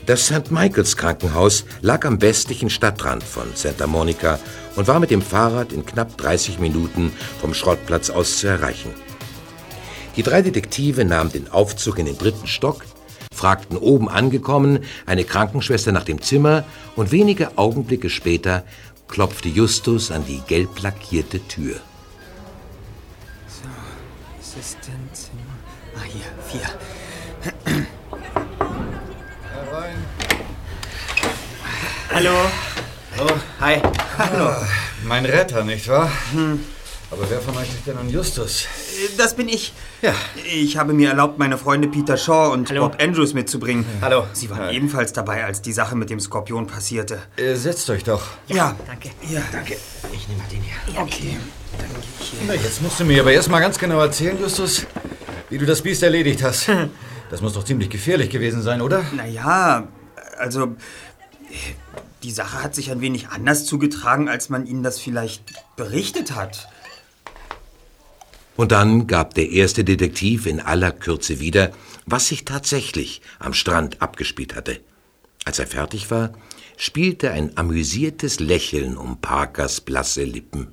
Das St. Michael's Krankenhaus lag am westlichen Stadtrand von Santa Monica und war mit dem Fahrrad in knapp 30 Minuten vom Schrottplatz aus zu erreichen. Die 3 Detektive nahmen den Aufzug in den 3. Stock, fragten oben angekommen eine Krankenschwester nach dem Zimmer und wenige Augenblicke später klopfte Justus an die gelb lackierte Tür. So, Assistenzzimmer. Ah, hier, 4. Herein. Hallo. Oh, Hi. Hallo. Mein Retter, nicht wahr? Aber wer von euch ist denn nun Justus? Das bin ich. Ja. Ich habe mir erlaubt, meine Freunde Peter Shaw und Bob Andrews mitzubringen. Hallo. Sie waren ebenfalls dabei, als die Sache mit dem Skorpion passierte. Setzt euch doch. Ja. Danke. Ja. Danke. Ich nehme mal den hier. Ja, okay. Dann gehe ich hier. Na, jetzt musst du mir aber erst mal ganz genau erzählen, Justus, wie du das Biest erledigt hast. Das muss doch ziemlich gefährlich gewesen sein, oder? Naja, also die Sache hat sich ein wenig anders zugetragen, als man Ihnen das vielleicht berichtet hat. Und dann gab der erste Detektiv in aller Kürze wieder, was sich tatsächlich am Strand abgespielt hatte. Als er fertig war, spielte ein amüsiertes Lächeln um Parkers blasse Lippen.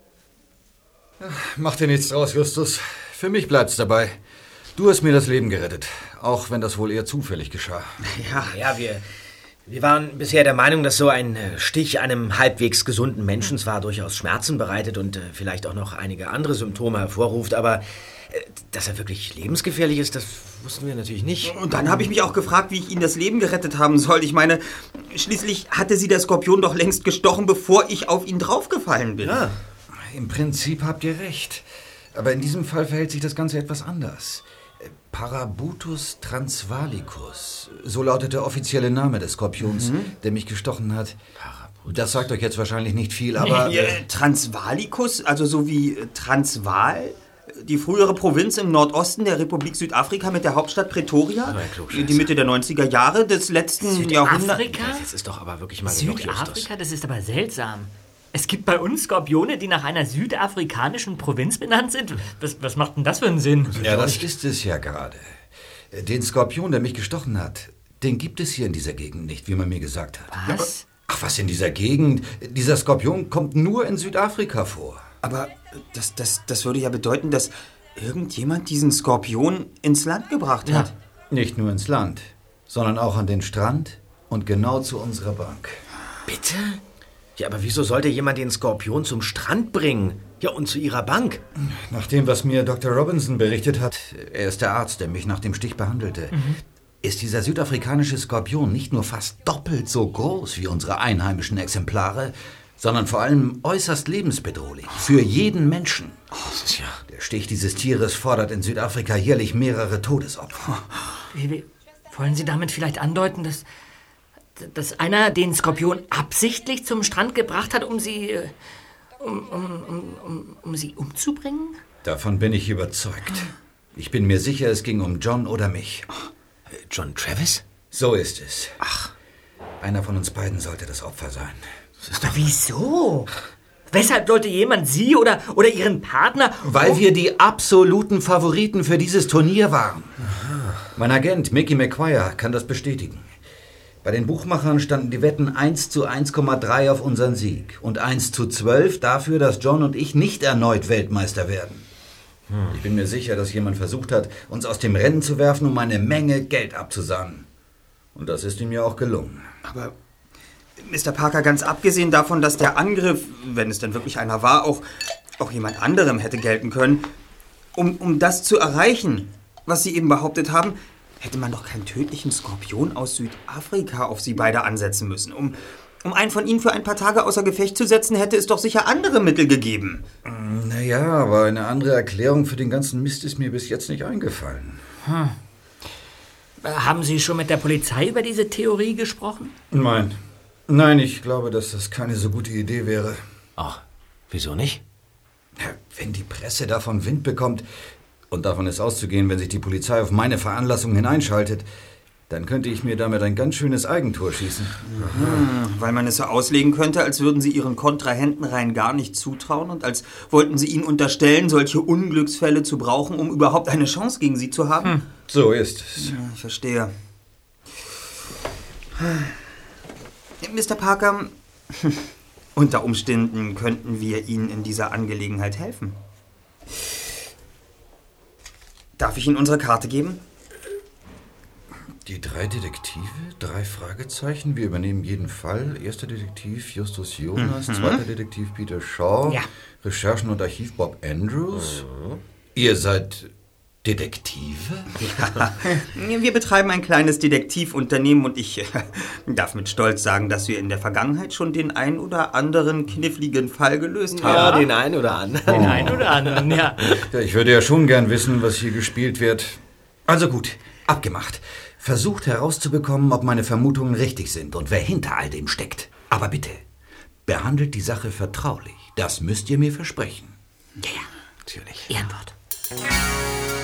Mach dir nichts draus, Justus. Für mich bleibt's dabei. Du hast mir das Leben gerettet, auch wenn das wohl eher zufällig geschah. Ja, wir waren bisher der Meinung, dass so ein Stich einem halbwegs gesunden Menschen zwar durchaus Schmerzen bereitet und vielleicht auch noch einige andere Symptome hervorruft, aber dass er wirklich lebensgefährlich ist, das wussten wir natürlich nicht. Und dann habe ich mich auch gefragt, wie ich Ihnen das Leben gerettet haben soll. Ich meine, schließlich hatte Sie der Skorpion doch längst gestochen, bevor ich auf ihn draufgefallen bin. Ja, im Prinzip habt ihr recht. Aber in diesem Fall verhält sich das Ganze etwas anders. Parabutus transvalicus, so lautet der offizielle Name des Skorpions, der mich gestochen hat. Das sagt euch jetzt wahrscheinlich nicht viel, aber... Transvalicus, also so wie Transvaal? Die frühere Provinz im Nordosten der Republik Südafrika mit der Hauptstadt Pretoria? Die Mitte der 90er Jahre des letzten Jahrhunderts. Das ist doch aber wirklich mal Südafrika, das ist aber seltsam. Es gibt bei uns Skorpione, die nach einer südafrikanischen Provinz benannt sind. Was macht denn das für einen Sinn? Ja, das ist es ja gerade. Den Skorpion, der mich gestochen hat, den gibt es hier in dieser Gegend nicht, wie man mir gesagt hat. Was? Ach, was in dieser Gegend? Dieser Skorpion kommt nur in Südafrika vor. Aber das würde ja bedeuten, dass irgendjemand diesen Skorpion ins Land gebracht hat. Nicht nur ins Land, sondern auch an den Strand und genau zu unserer Bank. Bitte? Ja, aber wieso sollte jemand den Skorpion zum Strand bringen? Ja, und zu ihrer Bank? Nach dem, was mir Dr. Robinson berichtet hat, er ist der Arzt, der mich nach dem Stich behandelte, ist dieser südafrikanische Skorpion nicht nur fast doppelt so groß wie unsere einheimischen Exemplare, sondern vor allem äußerst lebensbedrohlich. Für jeden Menschen. Das ist ja... Der Stich dieses Tieres fordert in Südafrika jährlich mehrere Todesopfer. Wollen Sie damit vielleicht andeuten, dass einer den Skorpion absichtlich zum Strand gebracht hat, um sie umzubringen? Davon bin ich überzeugt. Ich bin mir sicher, es ging um John oder mich. John Travis? So ist es. Ach. Einer von uns beiden sollte das Opfer sein. Aber wieso? Weshalb sollte jemand Sie oder Ihren Partner... Weil wir die absoluten Favoriten für dieses Turnier waren. Aha. Mein Agent Mickey McQuire kann das bestätigen. Bei den Buchmachern standen die Wetten 1 zu 1,3 auf unseren Sieg und 1 zu 12 dafür, dass John und ich nicht erneut Weltmeister werden. Ich bin mir sicher, dass jemand versucht hat, uns aus dem Rennen zu werfen, um eine Menge Geld abzusahnen. Und das ist ihm ja auch gelungen. Aber, Mr. Parker, ganz abgesehen davon, dass der Angriff, wenn es denn wirklich einer war, auch jemand anderem hätte gelten können, um das zu erreichen, was Sie eben behauptet haben, hätte man doch keinen tödlichen Skorpion aus Südafrika auf Sie beide ansetzen müssen. Um einen von Ihnen für ein paar Tage außer Gefecht zu setzen, hätte es doch sicher andere Mittel gegeben. Naja, aber eine andere Erklärung für den ganzen Mist ist mir bis jetzt nicht eingefallen. Haben Sie schon mit der Polizei über diese Theorie gesprochen? Nein, ich glaube, dass das keine so gute Idee wäre. Ach, wieso nicht? Wenn die Presse davon Wind bekommt, und davon ist auszugehen, wenn sich die Polizei auf meine Veranlassung hineinschaltet, dann könnte ich mir damit ein ganz schönes Eigentor schießen. Weil man es so auslegen könnte, als würden Sie Ihren Kontrahenten rein gar nicht zutrauen und als wollten Sie ihnen unterstellen, solche Unglücksfälle zu brauchen, um überhaupt eine Chance gegen Sie zu haben? So ist es. Ja, ich verstehe. Mr. Parker, unter Umständen könnten wir Ihnen in dieser Angelegenheit helfen. Darf ich Ihnen unsere Karte geben? Die 3 Detektive, 3 Fragezeichen. Wir übernehmen jeden Fall. Erster Detektiv Justus Jonas, zweiter Detektiv Peter Shaw, Ja. Recherchen und Archiv Bob Andrews. Ihr seid Detektive? Wir betreiben ein kleines Detektivunternehmen und ich darf mit Stolz sagen, dass wir in der Vergangenheit schon den ein oder anderen kniffligen Fall gelöst haben. Ja, den einen oder anderen. Den einen oder anderen, ja. Ja, ich würde ja schon gern wissen, was hier gespielt wird. Also gut, abgemacht. Versucht herauszubekommen, ob meine Vermutungen richtig sind und wer hinter all dem steckt. Aber bitte, behandelt die Sache vertraulich. Das müsst ihr mir versprechen. Ja, ja. Natürlich. Ehrenwort.